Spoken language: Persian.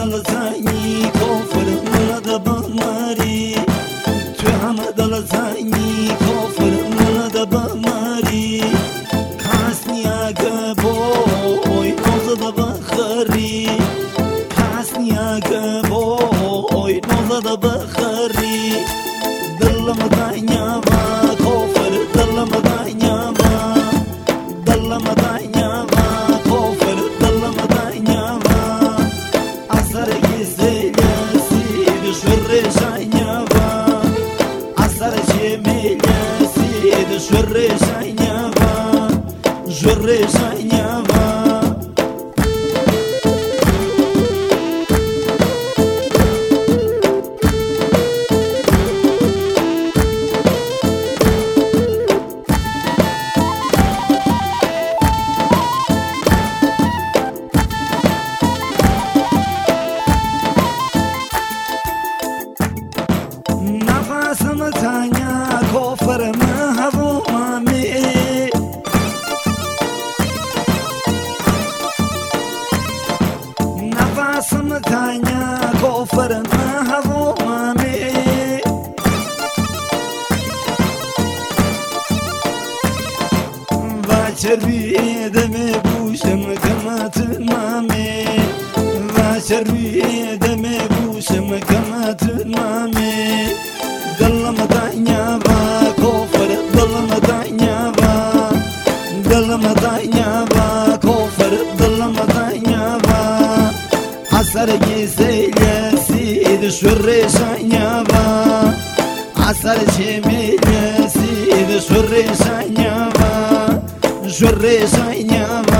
دلزنی کافر مولد بماری تو همه دلزنی کافر مولد بماری کس نیاگه بای نازده بخری کس نیاگه بای نازده بخری دلم دنیا با کافر دلم دنیا با دلم دنیا با کافر دلم دنیا با اثر گیزیلی شور شاینیا با اثر جمیلی شور شاینیا با شور شاینیا با نفسم تنیا کافر محروممی نفسم تنیا کافر محروممی و چربیده می بوشم کمت مامی و چربیده می بوشم کمت مامی دلم دنیا با کافر دلم دنیا با دلم دنیا با کافر دلم دنیا با اثر گیزیلی سید شور شاینیا با اثر جمیلی سید شور شاینیا با شور شاینیا با